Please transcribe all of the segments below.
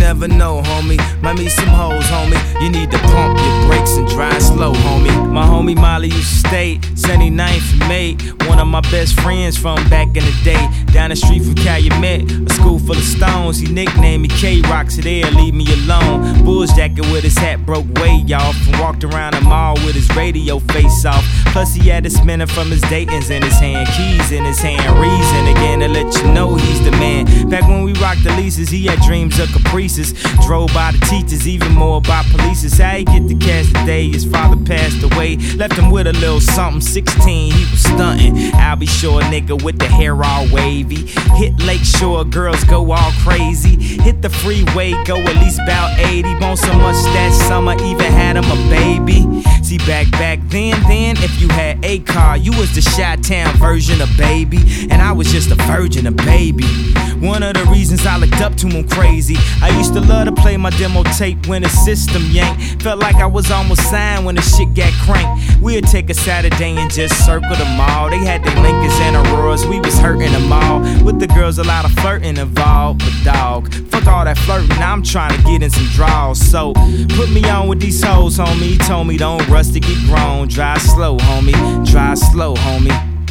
never know, homie. Might meet some hoes, homie. You need to pump your brakes and drive slow, homie. My homie Molly used to stay 79th and May. One of my best friends from back in the day. Down the street from Calumet, a school full of stones. He nicknamed me K-Rock, so there, leave me alone. Bulls jacket with his hat broke way off, and walked around the mall with his radio face off. Plus he had a spinner from his Dayton's in his hand, keys in his hand. Reason again to let you know he's the man. Back when we rocked the leases, he had dreams of caprices. Drove by the teachers, even more by police. How he get the cash today? His father passed away, left him with a little something. 16, he was stunting. I'll be sure, nigga, with the hair all wavy. Hit Lake Shore, girls go all crazy. Hit the freeway, go at least about 80. Bone so much that summer, even had him a baby. See, back then, if you had a car, you was the Chi-Town version of Baby, and I was just a virgin of Baby. One of the reasons I looked up to him crazy, I used to love to play my demo tape when the system yanked. Felt like I was almost signed when the shit got cranked. We'd take a Saturday and just circle the mall. They had their Lincolns and Auroras, we was hurting them all. With the girls, a lot of flirting involved, but dog, fuck all that flirting, I'm trying to get in some draws. So, put me on with these hoes, homie. He told me don't rush to get grown. Drive slow, homie. Drive slow, homie.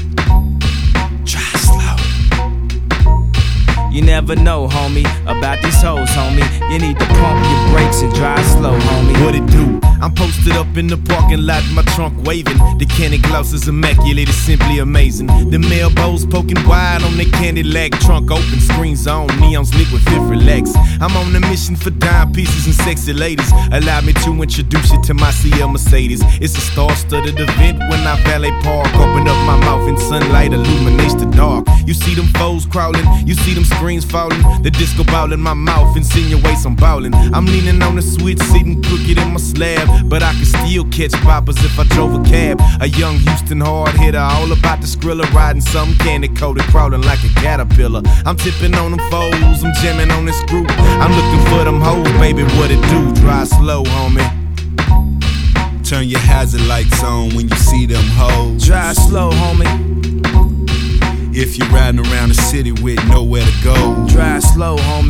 Drive slow. You never know, homie, about these hoes, homie. You need to pump your brakes and drive slow, homie. What it do? I'm posted up in the parking lot, my trunk waving. The candy gloss is immaculate, it's simply amazing. The elbows poking wide on the candy lag, trunk open, screens on, neons lit with fifth relax. I'm on a mission for dime pieces and sexy ladies. Allow me to introduce you to my CL Mercedes. It's a star-studded event when I valet park. Open up my mouth and sunlight illuminates the dark. You see them foes crawling, you see them screens falling. The disco ball in my mouth insinuates I'm ballin'. I'm leaning on the switch, sitting crooked in my slab, but I can still catch boppers if I drove a cab. A young Houston hard hitter, all about the Skrilla, riding some candy coated, crawling like a caterpillar. I'm tipping on them foes, I'm jamming on this group. I'm looking for them hoes, baby, what it do? Drive slow, homie. Turn your hazard lights on when you see them hoes. Drive slow, homie. If you're riding around the city with nowhere to go, drive slow, homie.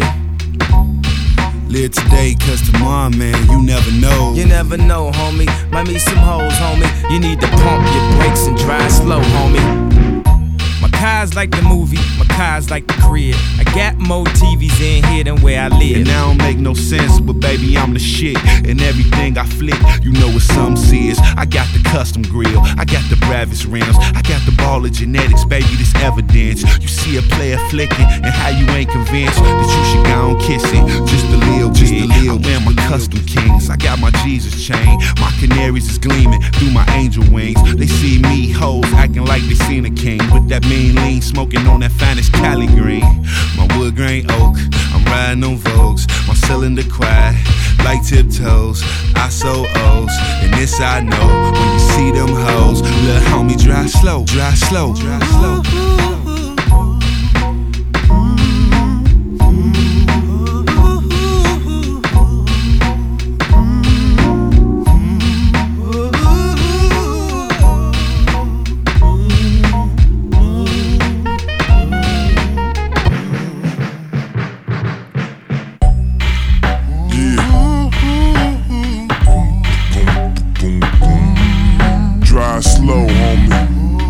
Live today, cause tomorrow, man, you never know. You never know, homie. Might meet some hoes, homie. You need to pump your brakes and drive slow, homie. My car's like the movie, my car's like the crib. I got more TVs in here than where I live. And that don't make no sense, but baby, I'm the shit. And everything I flick, you know it's some serious. I got the custom grill, I got the Bravis rims, I got the baller genetics, baby, this evidence. You see a player flicking, and how you ain't convinced that you should go and kiss it. Just a little bit, I wear my custom kings, I got my Jesus chain. My canaries is gleaming through my angel wings. They see me, hoes, acting like they seen a king. With that mean lean, smoking on that finest Cali green. My wood grain oak, I'm riding on Vogues. My cylinder quiet, like tiptoes. I so O's, and this I know. When you see them hoes, little homie, drive slow, drive slow, drive slow. Drive slow, homie.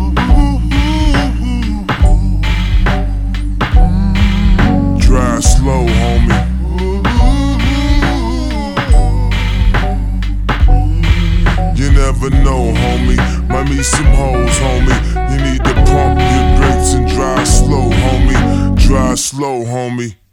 Drive slow, homie. You never know, homie. Might meet some hoes, homie. You need to pump your brakes and drive slow, homie. Drive slow, homie.